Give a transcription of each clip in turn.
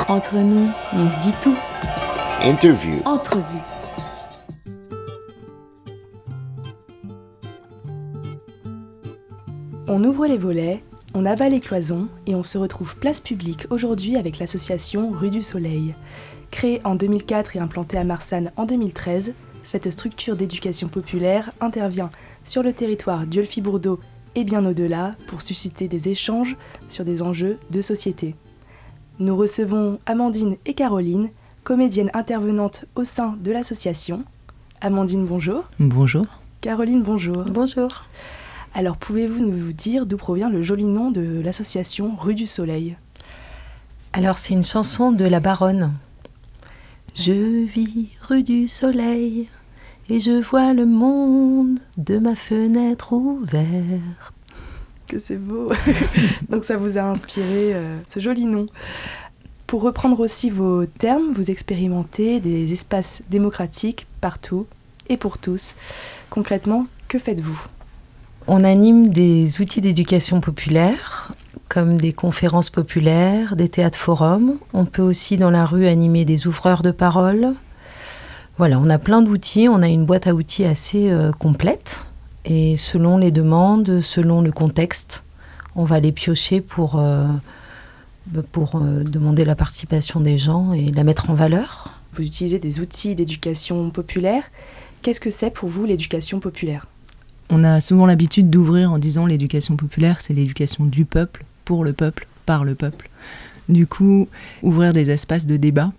Entre nous, on se dit tout. Interview. Entrevue. On ouvre les volets, on abat les cloisons et on se retrouve place publique aujourd'hui avec l'association Rue du Soleil. Créée en 2004 et implantée à Marsanne en 2013, cette structure d'éducation populaire intervient sur le territoire d'Yeulfi-Bourdeaux et bien au-delà pour susciter des échanges sur des enjeux de société. Nous recevons Amandine et Caroline, comédiennes intervenantes au sein de l'association. Amandine, bonjour. Bonjour. Caroline, bonjour. Bonjour. Alors, pouvez-vous nous dire d'où provient le joli nom de l'association Rue du Soleil ? Alors, c'est une chanson de La Baronne. Je vis rue du Soleil et je vois le monde de ma fenêtre ouverte. Que c'est beau. Donc ça vous a inspiré ce joli nom. Pour reprendre aussi vos termes, vous expérimentez des espaces démocratiques partout et pour tous. Concrètement, que faites-vous ? On anime des outils d'éducation populaire, comme des conférences populaires, des théâtres-forums. On peut aussi dans la rue animer des ouvreurs de parole. Voilà, on a plein d'outils, on a une boîte à outils assez complète. Et selon les demandes, selon le contexte, on va les piocher pour demander la participation des gens et la mettre en valeur. Vous utilisez des outils d'éducation populaire. Qu'est-ce que c'est pour vous l'éducation populaire ? On a souvent l'habitude d'ouvrir en disant l'éducation populaire, c'est l'éducation du peuple, pour le peuple, par le peuple. Du coup, ouvrir des espaces de débat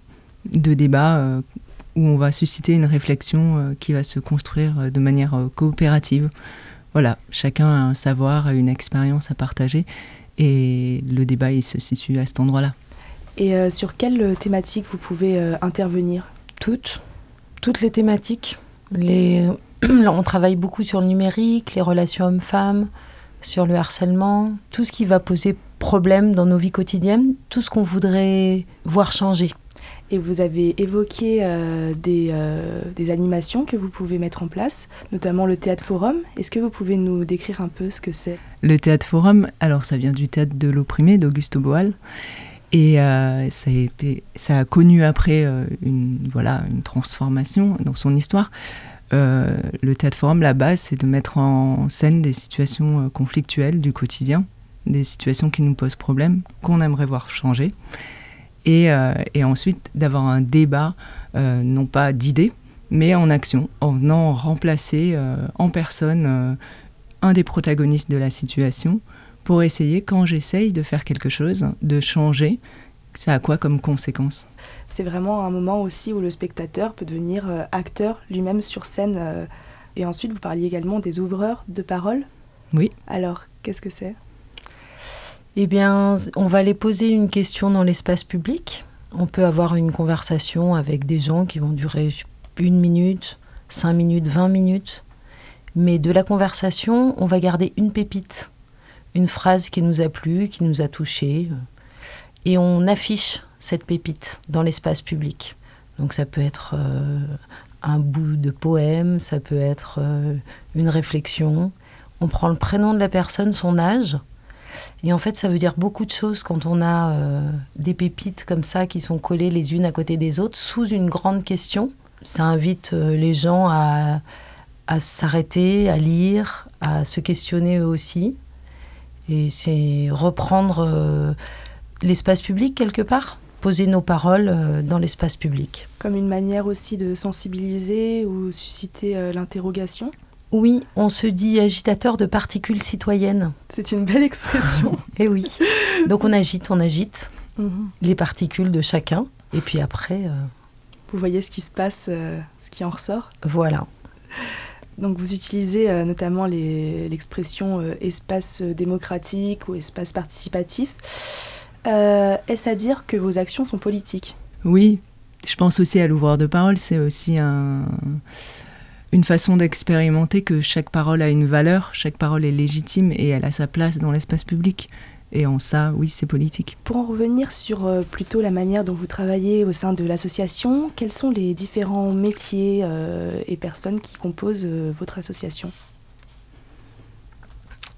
où on va susciter une réflexion qui va se construire de manière coopérative. Voilà, chacun a un savoir, une expérience à partager et le débat il se situe à cet endroit-là. Et sur quelle thématique vous pouvez intervenir ? Toutes les thématiques. On travaille beaucoup sur le numérique, les relations hommes-femmes, sur le harcèlement, tout ce qui va poser problème dans nos vies quotidiennes, tout ce qu'on voudrait voir changer. Et vous avez évoqué des animations que vous pouvez mettre en place, notamment le Théâtre Forum. Est-ce que vous pouvez nous décrire un peu ce que c'est ? Le Théâtre Forum, alors ça vient du théâtre de l'opprimé d'Augusto Boal. Et ça a connu après une transformation dans son histoire. Le Théâtre Forum, la base, c'est de mettre en scène des situations conflictuelles du quotidien, des situations qui nous posent problème, qu'on aimerait voir changer. Et ensuite d'avoir un débat, non pas d'idées, mais en action, en venant remplacer en personne un des protagonistes de la situation, pour essayer, quand j'essaye de faire quelque chose, de changer, ça a quoi comme conséquence ? C'est vraiment un moment aussi où le spectateur peut devenir acteur lui-même sur scène. Et ensuite, vous parliez également des ouvreurs de parole. Oui. Alors, qu'est-ce que c'est ? Eh bien, on va les poser une question dans l'espace public. On peut avoir une conversation avec des gens qui vont durer 1 minute, 5 minutes, 20 minutes. Mais de la conversation, on va garder une pépite, une phrase qui nous a plu, qui nous a touchés. Et on affiche cette pépite dans l'espace public. Donc ça peut être un bout de poème, ça peut être une réflexion. On prend le prénom de la personne, son âge. Et en fait, ça veut dire beaucoup de choses quand on a des pépites comme ça qui sont collées les unes à côté des autres sous une grande question. Ça invite les gens à s'arrêter, à lire, à se questionner eux aussi. Et c'est reprendre l'espace public quelque part, poser nos paroles dans l'espace public. Comme une manière aussi de sensibiliser ou susciter l'interrogation ? Oui, on se dit agitateur de particules citoyennes. C'est une belle expression. Eh oui. Donc on agite les particules de chacun. Et puis après... Vous voyez ce qui se passe, ce qui en ressort ? Voilà. Donc vous utilisez notamment l'expression espace démocratique ou espace participatif. Est-ce à dire que vos actions sont politiques ? Oui, je pense aussi à l'ouvreur de parole. C'est aussi une façon d'expérimenter que chaque parole a une valeur, chaque parole est légitime et elle a sa place dans l'espace public. Et en ça, oui, c'est politique. Pour en revenir sur plutôt la manière dont vous travaillez au sein de l'association, quels sont les différents métiers et personnes qui composent votre association ?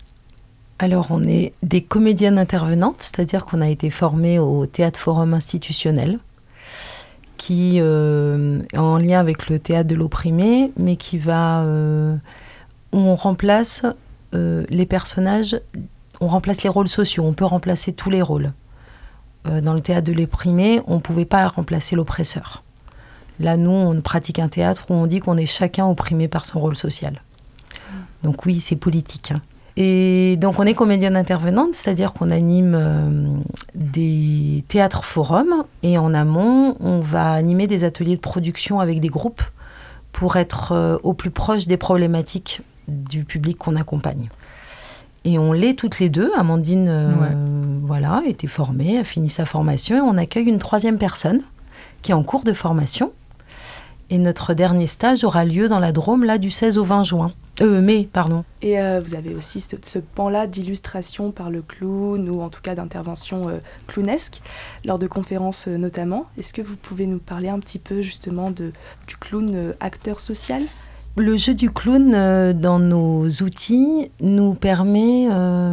Alors, on est des comédiennes intervenantes, c'est-à-dire qu'on a été formées au Théâtre Forum institutionnel, qui est en lien avec le théâtre de l'opprimé, mais qui va... où on remplace les personnages, on remplace les rôles sociaux, on peut remplacer tous les rôles. Dans le théâtre de l'opprimé, on ne pouvait pas remplacer l'oppresseur. Là, nous, on pratique un théâtre où on dit qu'on est chacun opprimé par son rôle social. Donc oui, c'est politique. Hein. Et donc, on est comédienne intervenante, c'est-à-dire qu'on anime des théâtres forums. Et en amont, on va animer des ateliers de production avec des groupes pour être au plus proche des problématiques du public qu'on accompagne. Et on l'est toutes les deux. Amandine voilà, a été formée, a fini sa formation. Et on accueille une troisième personne qui est en cours de formation. Et notre dernier stage aura lieu dans la Drôme, là, du 16 au 20 mai. Et vous avez aussi ce pan-là d'illustration par le clown, ou en tout cas d'intervention clownesque, lors de conférences notamment. Est-ce que vous pouvez nous parler un petit peu justement du clown acteur social ? Le jeu du clown dans nos outils nous permet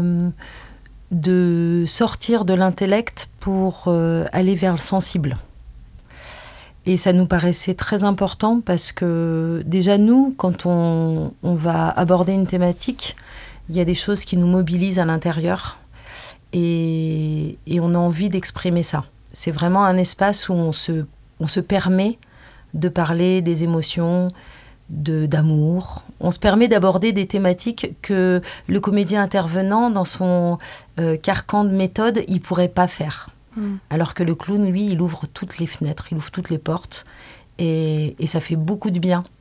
de sortir de l'intellect pour aller vers le sensible. Et ça nous paraissait très important parce que déjà nous, quand on va aborder une thématique, il y a des choses qui nous mobilisent à l'intérieur et on a envie d'exprimer ça. C'est vraiment un espace où on se permet de parler des émotions, d'amour. On se permet d'aborder des thématiques que le comédien intervenant, dans son carcan de méthode, il ne pourrait pas faire. Alors que le clown, lui, il ouvre toutes les fenêtres, il ouvre toutes les portes et ça fait beaucoup de bien.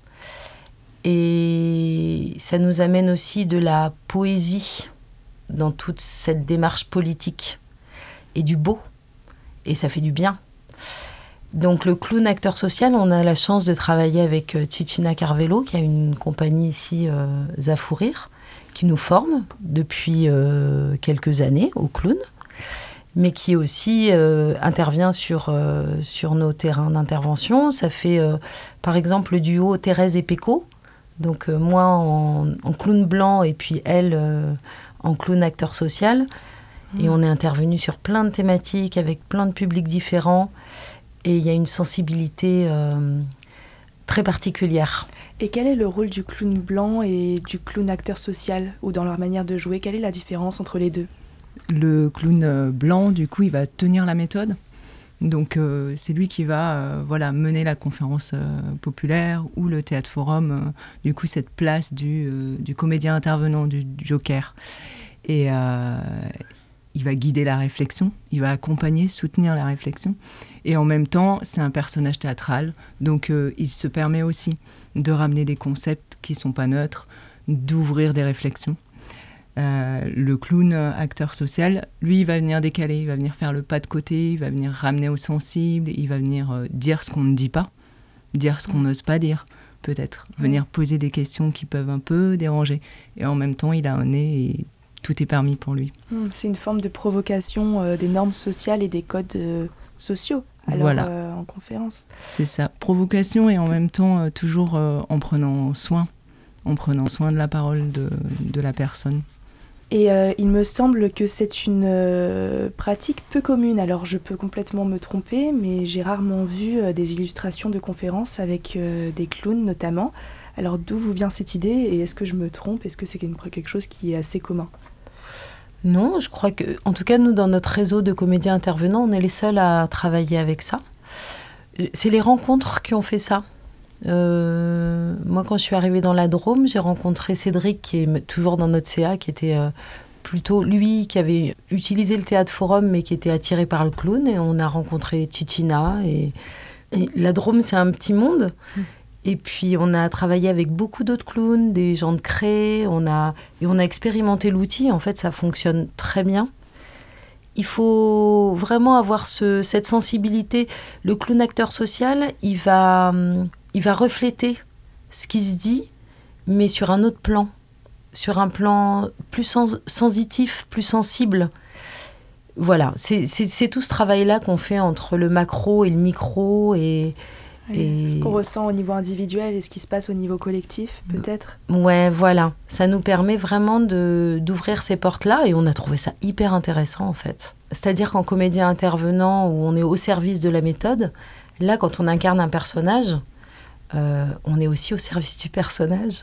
Et ça nous amène aussi de la poésie dans toute cette démarche politique et du beau. Et ça fait du bien. Donc le clown acteur social, on a la chance de travailler avec Cicina Carvello, qui a une compagnie ici, Zafourir, qui nous forme depuis quelques années au clown, mais qui aussi intervient sur nos terrains d'intervention. Ça fait par exemple le duo Thérèse et Péco, donc moi en clown blanc et puis elle en clown acteur social. Et on est intervenu sur plein de thématiques avec plein de publics différents. Et il y a une sensibilité très particulière. Et quel est le rôle du clown blanc et du clown acteur social, ou dans leur manière de jouer? Quelle est la différence entre les deux? Le clown blanc, du coup, il va tenir la méthode. Donc, c'est lui qui va mener la conférence populaire ou le théâtre forum. Du coup, cette place du comédien intervenant, du joker. Et il va guider la réflexion, il va accompagner, soutenir la réflexion. Et en même temps, c'est un personnage théâtral, donc il se permet aussi de ramener des concepts qui ne sont pas neutres, d'ouvrir des réflexions. Le clown acteur social, lui, il va venir décaler, il va venir faire le pas de côté, il va venir ramener au sensible, il va venir dire ce qu'on ne dit pas, dire ce qu'on n'ose pas dire, peut-être. Venir poser des questions qui peuvent un peu déranger. Et en même temps, il a un nez et tout est permis pour lui. C'est une forme de provocation des normes sociales et des codes sociaux, en conférence. C'est ça, provocation et en même temps toujours en prenant soin de la parole de la personne. Et il me semble que c'est une pratique peu commune. Alors je peux complètement me tromper, mais j'ai rarement vu des illustrations de conférences avec des clowns notamment. Alors d'où vous vient cette idée et est-ce que je me trompe? Est-ce que c'est quelque chose qui est assez commun? Non, je crois que, en tout cas, nous, dans notre réseau de comédiens intervenants, on est les seuls à travailler avec ça. C'est les rencontres qui ont fait ça. Moi, quand je suis arrivée dans la Drôme, j'ai rencontré Cédric, qui est toujours dans notre CA, qui était plutôt, lui, qui avait utilisé le théâtre forum, mais qui était attiré par le clown. Et on a rencontré Cicina. Et la Drôme, c'est un petit monde. Et puis, on a travaillé avec beaucoup d'autres clowns, des gens de Cré, on a expérimenté l'outil. En fait, ça fonctionne très bien. Il faut vraiment avoir cette sensibilité. Le clown acteur social, il va refléter ce qui se dit, mais sur un autre plan, sur un plan plus sensitif, plus sensible. Voilà, c'est tout ce travail-là qu'on fait entre le macro et le micro et Et ce qu'on ressent au niveau individuel et ce qui se passe au niveau collectif, peut-être. Ouais, voilà. Ça nous permet vraiment d'ouvrir ces portes-là et on a trouvé ça hyper intéressant en fait. C'est-à-dire qu'en comédien intervenant où on est au service de la méthode, là quand on incarne un personnage, on est aussi au service du personnage.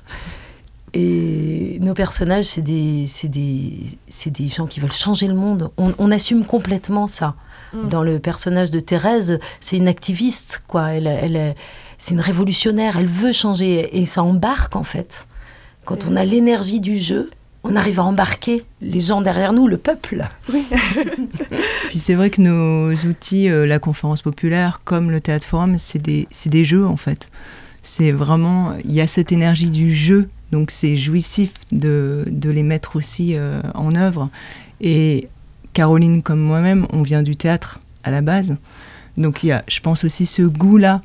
Et nos personnages, c'est des gens qui veulent changer le monde. On assume complètement ça. Dans le personnage de Thérèse, c'est une activiste, quoi. C'est une révolutionnaire, elle veut changer. Et ça embarque, en fait. Quand on a l'énergie du jeu, on arrive à embarquer les gens derrière nous, le peuple. Oui. Puis c'est vrai que nos outils, la conférence populaire, comme le théâtre forum, c'est des jeux, en fait. C'est vraiment... Il y a cette énergie du jeu, donc c'est jouissif de les mettre aussi en œuvre. Et Caroline comme moi-même, on vient du théâtre à la base. Donc il y a, je pense aussi, ce goût-là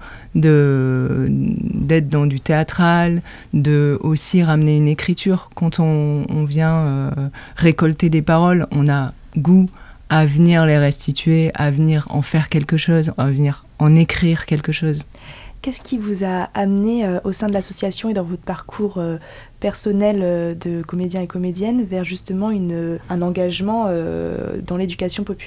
d'être dans du théâtral, de aussi ramener une écriture. Quand on vient récolter des paroles, on a goût à venir les restituer, à venir en faire quelque chose, à venir en écrire quelque chose. Qu'est-ce qui vous a amené au sein de l'association et dans votre parcours personnel de comédien et comédienne vers justement un engagement dans l'éducation populaire ?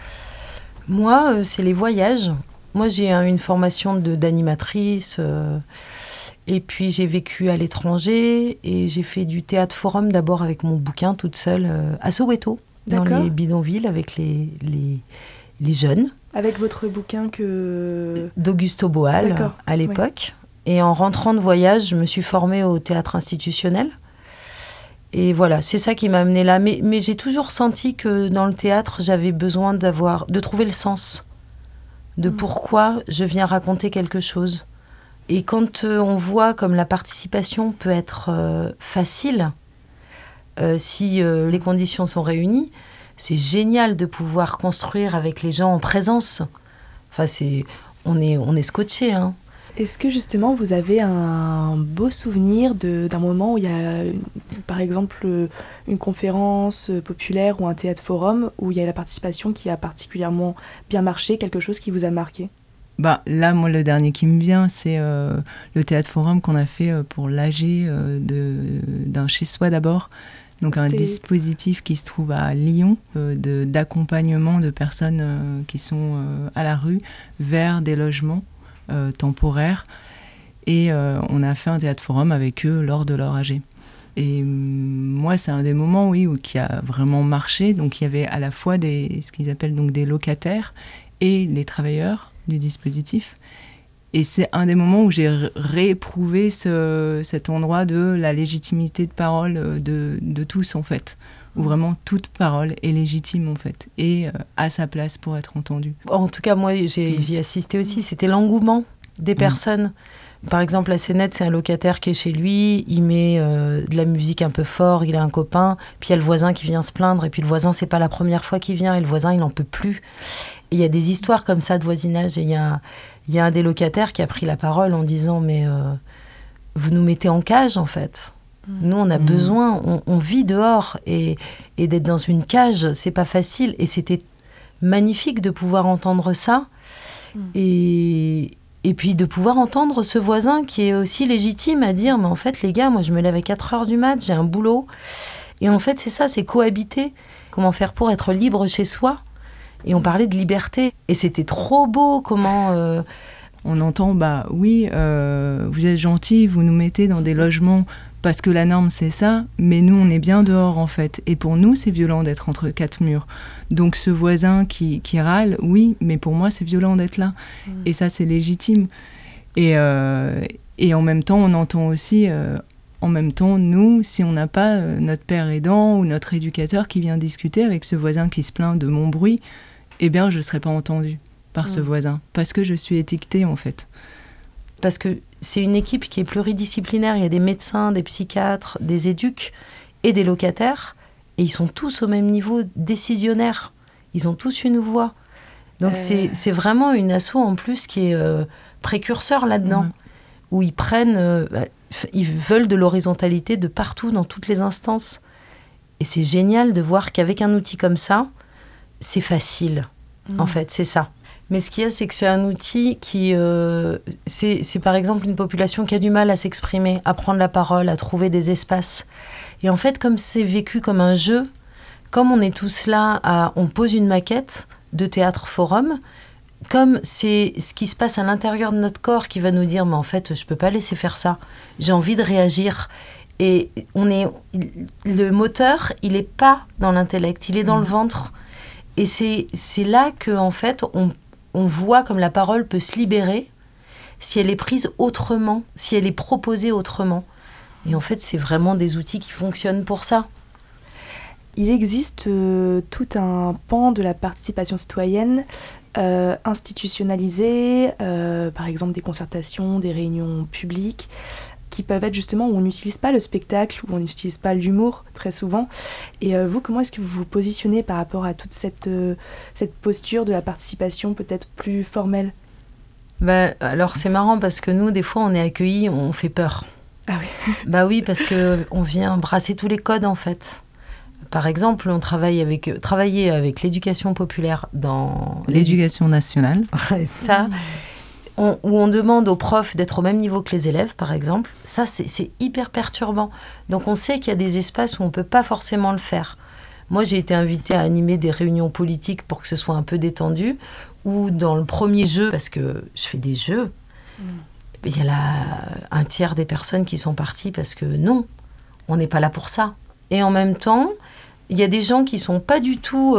Moi, c'est les voyages. Moi, j'ai une formation d'animatrice et puis j'ai vécu à l'étranger et j'ai fait du théâtre forum d'abord avec mon bouquin toute seule à Soweto, dans les bidonvilles avec les jeunes. Avec votre bouquin d'Augusto Boal à l'époque. Oui. Et en rentrant de voyage, je me suis formée au théâtre institutionnel. Et voilà, c'est ça qui m'a amenée là. Mais j'ai toujours senti que dans le théâtre, j'avais besoin de trouver le sens de pourquoi je viens raconter quelque chose. Et quand on voit comme la participation peut être facile, si les conditions sont réunies, c'est génial de pouvoir construire avec les gens en présence. Enfin, on est scotché, hein. Est-ce que justement vous avez un beau souvenir d'un moment où il y a par exemple une conférence populaire ou un théâtre forum où il y a la participation qui a particulièrement bien marché, quelque chose qui vous a marqué ? Là, moi, le dernier qui me vient, c'est le théâtre forum qu'on a fait pour l'AG d'un chez-soi d'abord. Donc un dispositif qui se trouve à Lyon d'accompagnement de personnes qui sont à la rue vers des logements temporaires. Et on a fait un théâtre forum avec eux lors de leur AG. Et moi, c'est un des moments, oui, qui a vraiment marché. Donc il y avait à la fois ce qu'ils appellent donc des locataires et les travailleurs du dispositif. Et c'est un des moments où j'ai rééprouvé cet endroit de la légitimité de parole de tous, en fait. Où vraiment toute parole est légitime, en fait, et à sa place pour être entendue. En tout cas, moi, j'y assisté aussi. C'était l'engouement des personnes. Par exemple, la Sénète, c'est un locataire qui est chez lui, il met de la musique un peu fort, il a un copain, puis il y a le voisin qui vient se plaindre, et puis le voisin, c'est pas la première fois qu'il vient, et le voisin, il n'en peut plus. Et il y a des histoires comme ça de voisinage, et il y a un des locataires qui a pris la parole en disant « Mais vous nous mettez en cage, en fait. Nous, on a besoin, on vit dehors, et d'être dans une cage, c'est pas facile. » Et c'était magnifique de pouvoir entendre ça, et puis de pouvoir entendre ce voisin qui est aussi légitime à dire « Mais en fait, les gars, moi, je me lève à 4h du mat, j'ai un boulot. » Et en fait, c'est ça, c'est cohabiter. Comment faire pour être libre chez soi ? Et on parlait de liberté. Et c'était trop beau, comment... On entend, oui, vous êtes gentils, vous nous mettez dans des logements parce que la norme, c'est ça, mais nous, on est bien dehors, en fait. Et pour nous, c'est violent d'être entre quatre murs. Donc ce voisin qui râle, oui, mais pour moi, c'est violent d'être là. Et ça, c'est légitime. Et en même temps, on entend aussi... En même temps, nous, si on n'a pas notre père aidant ou notre éducateur qui vient discuter avec ce voisin qui se plaint de mon bruit, eh bien, je ne serai pas entendue par ce voisin, parce que je suis étiquetée, en fait. Parce que c'est une équipe qui est pluridisciplinaire. Il y a des médecins, des psychiatres, des éducs et des locataires, et ils sont tous au même niveau décisionnaire. Ils ont tous une voix. Donc c'est vraiment une asso en plus qui est précurseur là-dedans, où ils prennent... ils veulent de l'horizontalité de partout, dans toutes les instances. Et c'est génial de voir qu'avec un outil comme ça, c'est facile. En fait, c'est ça. Mais ce qu'il y a, c'est que c'est un outil qui... c'est par exemple une population qui a du mal à s'exprimer, à prendre la parole, à trouver des espaces. Et en fait, comme c'est vécu comme un jeu, comme on est tous là, on pose une maquette de théâtre-forum, comme c'est ce qui se passe à l'intérieur de notre corps qui va nous dire « mais en fait, je ne peux pas laisser faire ça, j'ai envie de réagir ». Et le moteur, il n'est pas dans l'intellect, il est dans le ventre. Et c'est là qu'en fait, on voit comme la parole peut se libérer si elle est prise autrement, si elle est proposée autrement. Et en fait, c'est vraiment des outils qui fonctionnent pour ça. Il existe tout un pan de la participation citoyenne institutionnalisée, par exemple des concertations, des réunions publiques, qui peuvent être justement où on n'utilise pas le spectacle, où on n'utilise pas l'humour très souvent. Et vous, comment est-ce que vous vous positionnez par rapport à toute cette posture de la participation peut-être plus formelle ? Alors c'est marrant parce que nous, des fois, on est accueillis, on fait peur. Ah oui. Oui, parce qu'on vient brasser tous les codes en fait. Par exemple, on travaillait avec l'éducation populaire dans... L'éducation nationale. Ça... où on demande aux profs d'être au même niveau que les élèves, par exemple, ça, c'est hyper perturbant. Donc, on sait qu'il y a des espaces où on ne peut pas forcément le faire. Moi, j'ai été invitée à animer des réunions politiques pour que ce soit un peu détendu, ou dans le premier jeu, parce que je fais des jeux, il y a un tiers des personnes qui sont parties parce que non, on n'est pas là pour ça. Et en même temps, il y a des gens qui ne sont pas du tout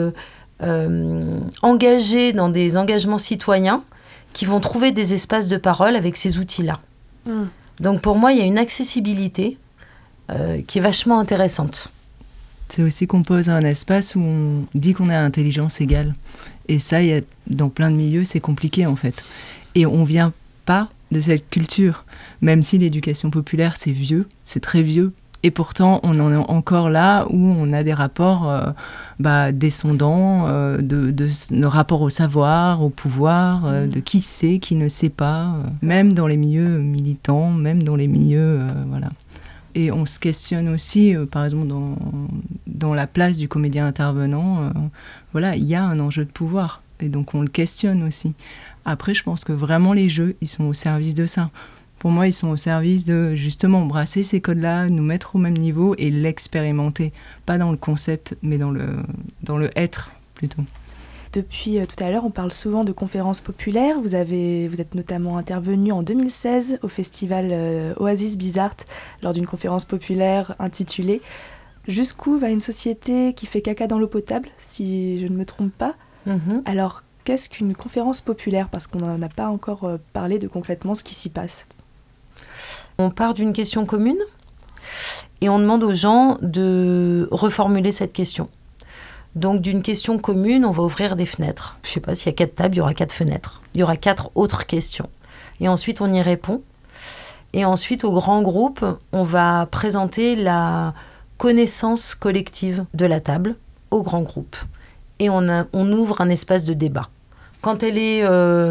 engagés dans des engagements citoyens, qui vont trouver des espaces de parole avec ces outils-là. Donc pour moi, il y a une accessibilité qui est vachement intéressante. C'est aussi qu'on pose un espace où on dit qu'on a intelligence égale. Et ça, dans plein de milieux, c'est compliqué en fait. Et on ne vient pas de cette culture. Même si l'éducation populaire, c'est vieux, c'est très vieux. Et pourtant, on en est encore là où on a des rapports descendants de nos rapports au savoir, au pouvoir, de qui sait, qui ne sait pas, même dans les milieux militants, même dans les milieux... voilà. Et on se questionne aussi, par exemple, dans la place du comédien intervenant, il y a un enjeu de pouvoir. Et donc, on le questionne aussi. Après, je pense que vraiment, les jeux, ils sont au service de ça. Pour moi, ils sont au service de, justement, brasser ces codes-là, nous mettre au même niveau et l'expérimenter. Pas dans le concept, mais dans le être, plutôt. Depuis tout à l'heure, on parle souvent de conférences populaires. Vous êtes notamment intervenu en 2016 au festival Oasis Bizart lors d'une conférence populaire intitulée « Jusqu'où va une société qui fait caca dans l'eau potable ?» si je ne me trompe pas. Alors, qu'est-ce qu'une conférence populaire ? Parce qu'on n'en a pas encore parlé de concrètement ce qui s'y passe. On part d'une question commune et on demande aux gens de reformuler cette question. Donc, d'une question commune, on va ouvrir des fenêtres. Je ne sais pas, s'il y a 4 tables, il y aura 4 fenêtres. Il y aura 4 autres questions. Et ensuite, on y répond. Et ensuite, au grand groupe, on va présenter la connaissance collective de la table au grand groupe. Et on ouvre un espace de débat. Quand elle est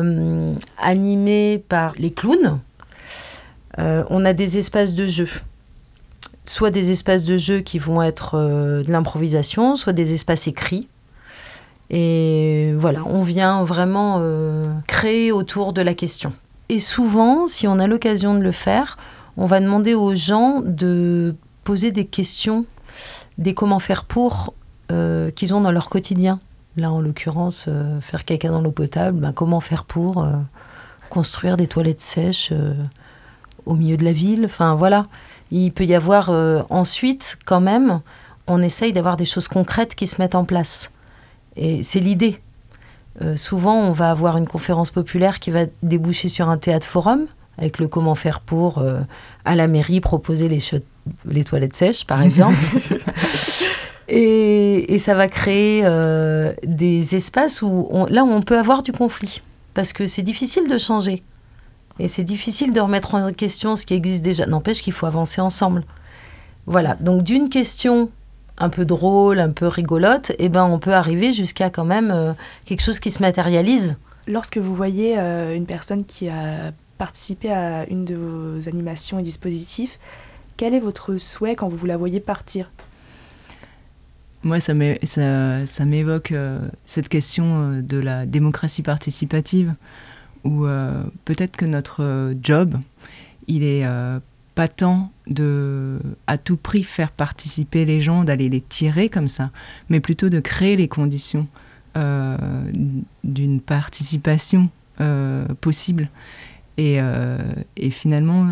animée par les clowns, on a des espaces de jeu. Soit des espaces de jeu qui vont être de l'improvisation, soit des espaces écrits. Et voilà, on vient vraiment créer autour de la question. Et souvent, si on a l'occasion de le faire, on va demander aux gens de poser des questions, des comment faire pour qu'ils ont dans leur quotidien. Là, en l'occurrence, faire caca dans l'eau potable, comment faire pour construire des toilettes sèches au milieu de la ville. Enfin, voilà. Il peut y avoir ensuite, quand même, on essaye d'avoir des choses concrètes qui se mettent en place. Et c'est l'idée. Souvent, on va avoir une conférence populaire qui va déboucher sur un théâtre-forum, avec le comment faire pour, à la mairie, proposer les toilettes sèches, par exemple. Et ça va créer des espaces où on peut avoir du conflit. Parce que c'est difficile de changer. Et c'est difficile de remettre en question ce qui existe déjà. N'empêche qu'il faut avancer ensemble. Voilà. Donc, d'une question un peu drôle, un peu rigolote, on peut arriver jusqu'à quand même quelque chose qui se matérialise. Lorsque vous voyez une personne qui a participé à une de vos animations et dispositifs, quel est votre souhait quand vous la voyez partir ? Moi, ça m'évoque cette question de la démocratie participative, où peut-être que notre job, il est pas tant de, à tout prix, faire participer les gens, d'aller les tirer comme ça, mais plutôt de créer les conditions d'une participation possible. Et finalement,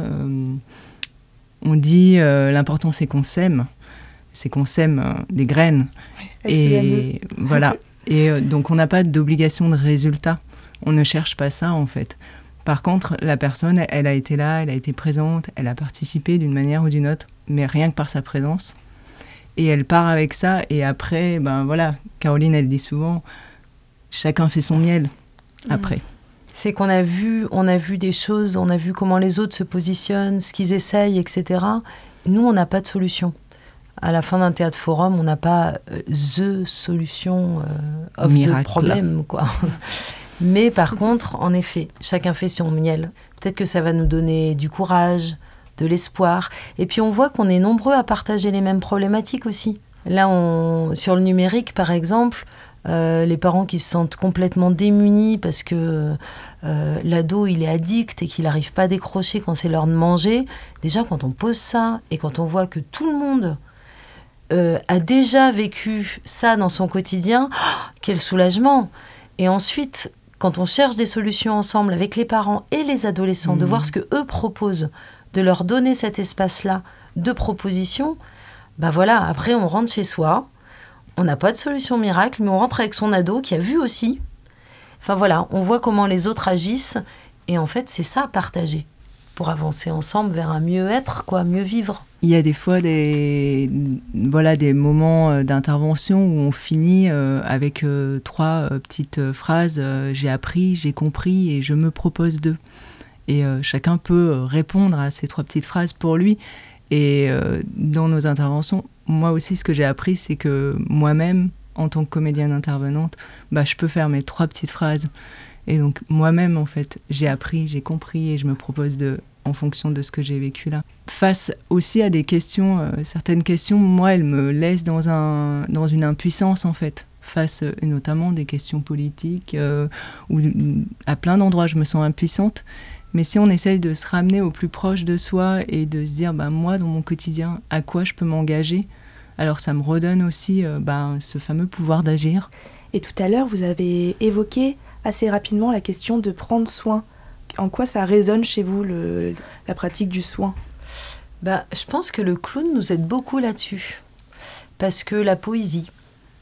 on dit l'important c'est qu'on sème. C'est qu'on sème des graines. Et voilà. Et donc, on n'a pas d'obligation de résultat. On ne cherche pas ça, en fait. Par contre, la personne, elle a été là, elle a été présente, elle a participé d'une manière ou d'une autre, mais rien que par sa présence. Et elle part avec ça. Et après, ben voilà, Caroline, elle dit souvent, chacun fait son miel après. C'est qu'on a vu des choses, on a vu comment les autres se positionnent, ce qu'ils essayent, etc. Nous, on n'a pas de solution. À la fin d'un théâtre forum, on n'a pas the solution of miracle. The problem, quoi. Mais par contre, en effet, chacun fait son miel. Peut-être que ça va nous donner du courage, de l'espoir. Et puis on voit qu'on est nombreux à partager les mêmes problématiques aussi. Là, sur le numérique, par exemple, les parents qui se sentent complètement démunis parce que l'ado, il est addict et qu'il n'arrive pas à décrocher quand c'est l'heure de manger. Déjà, quand on pose ça et quand on voit que tout le monde a déjà vécu ça dans son quotidien, quel soulagement! Et ensuite, quand on cherche des solutions ensemble avec les parents et les adolescents, de voir ce que eux proposent, de leur donner cet espace-là de proposition, ben voilà, après on rentre chez soi, on n'a pas de solution miracle, mais on rentre avec son ado qui a vu aussi. Enfin voilà, on voit comment les autres agissent, et en fait c'est ça, partager, pour avancer ensemble vers un mieux-être, quoi, mieux vivre. Il y a des fois des moments d'intervention où on finit avec 3 petites phrases j'ai appris, j'ai compris et je me propose de. Et chacun peut répondre à ces 3 petites phrases pour lui. Et dans nos interventions, moi aussi, ce que j'ai appris, c'est que moi-même, en tant que comédienne intervenante, je peux faire mes 3 petites phrases. Et donc, moi-même, en fait, j'ai appris, j'ai compris et je me propose de, en fonction de ce que j'ai vécu là. Face aussi à des questions, certaines questions, moi, elles me laissent dans une impuissance, en fait, face notamment des questions politiques, où à plein d'endroits, je me sens impuissante. Mais si on essaye de se ramener au plus proche de soi et de se dire, moi, dans mon quotidien, à quoi je peux m'engager, alors ça me redonne aussi ce fameux pouvoir d'agir. Et tout à l'heure, vous avez évoqué assez rapidement la question de prendre soin. En quoi ça résonne chez vous, la pratique du soin ? Je pense que le clown nous aide beaucoup là-dessus. Parce que la poésie.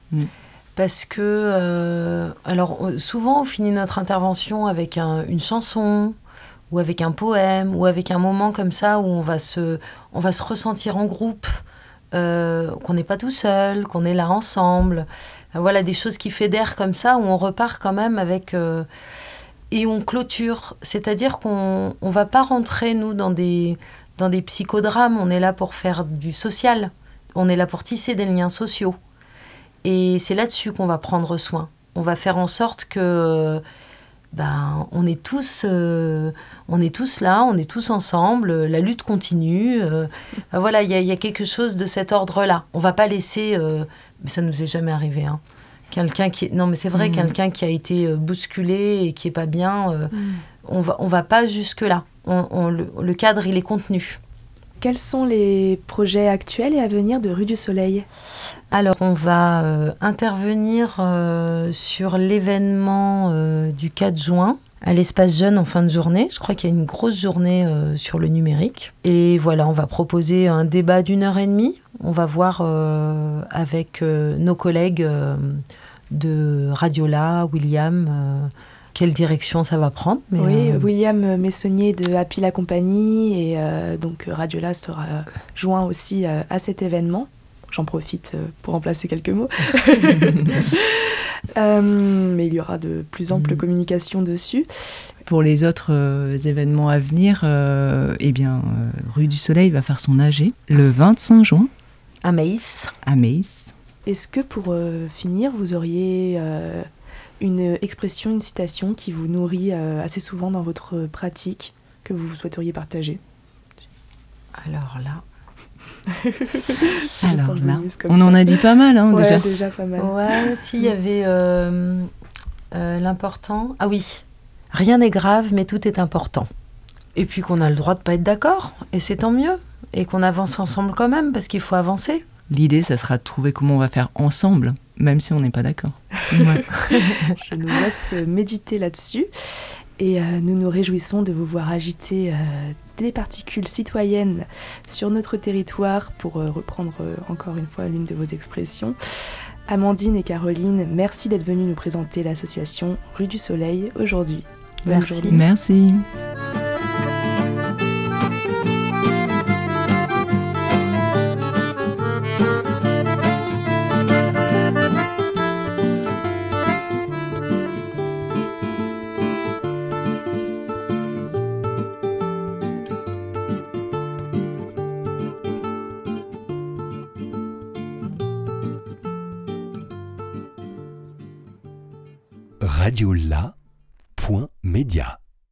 Parce que, souvent, on finit notre intervention avec une chanson, ou avec un poème, ou avec un moment comme ça où on va se ressentir en groupe, qu'on n'est pas tout seul, qu'on est là ensemble. Voilà, des choses qui fédèrent comme ça, où on repart quand même avec... et on clôture. C'est-à-dire qu'on ne va pas rentrer, nous, dans des psychodrames. On est là pour faire du social. On est là pour tisser des liens sociaux. Et c'est là-dessus qu'on va prendre soin. On va faire en sorte que... on est tous là, on est tous ensemble, la lutte continue. Voilà, il y a quelque chose de cet ordre-là. On va pas laisser, mais ça nous est jamais arrivé, hein. Quelqu'un qui a été bousculé et qui est pas bien, on va pas jusque là. Le cadre, il est contenu. Quels sont les projets actuels et à venir de Rue du Soleil ? Alors, on va intervenir sur l'événement du 4 juin à l'espace jeune en fin de journée. Je crois qu'il y a une grosse journée sur le numérique. Et voilà, on va proposer un débat d'1h30. On va voir avec nos collègues de Radiola, William... quelle direction ça va prendre. Mais oui, William Messonnier de Happy la Compagnie et donc Radiola sera joint aussi à cet événement. J'en profite pour remplacer quelques mots. Mais il y aura de plus amples communications dessus. Pour les autres événements à venir, Rue du Soleil va faire son AG le 25 juin. À Maïs. Est-ce que pour finir, vous auriez... une expression, une citation qui vous nourrit assez souvent dans votre pratique, que vous souhaiteriez partager ? Alors là, C'est juste Alors un là, bonus comme on ça. en a dit pas mal déjà. Déjà pas mal. Ouais, s'il y avait l'important. Ah oui, rien n'est grave, mais tout est important. Et puis qu'on a le droit de pas être d'accord, et c'est tant mieux. Et qu'on avance ensemble quand même, parce qu'il faut avancer. L'idée, ça sera de trouver comment on va faire ensemble, même si on n'est pas d'accord. Ouais. Je nous laisse méditer là-dessus. Et nous nous réjouissons de vous voir agiter des particules citoyennes sur notre territoire, pour reprendre encore une fois l'une de vos expressions. Amandine et Caroline, merci d'être venues nous présenter l'association Rue du Soleil aujourd'hui. Bonne Merci. journée. Merci. radiola.media